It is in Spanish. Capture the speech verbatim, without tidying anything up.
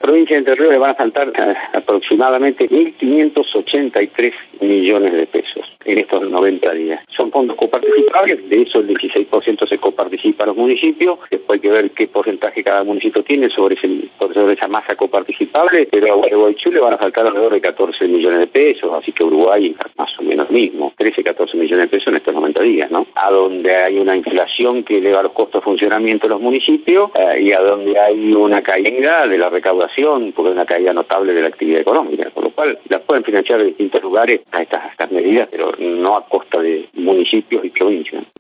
Provincia de Entre Ríos le van a faltar eh, aproximadamente mil quinientos ochenta y tres millones de pesos en estos noventa días. Son fondos coparticipables, de eso el dieciséis por ciento se coparticipa a los municipios, después hay que ver qué porcentaje cada municipio tiene sobre, ese, sobre esa masa coparticipable, pero a Gualeguaychú le van a faltar alrededor de catorce millones de pesos, así que Uruguay más o menos mismo, trece, catorce millones de pesos en estos noventa días, ¿no? A donde hay una inflación que eleva los costos de funcionamiento de los municipios eh, y a donde hay una caída de la recaudación, porque hay una caída notable de la actividad económica, por lo cual las pueden financiar de distintos lugares a estas, a estas medidas, pero no a costa de municipios y provincias.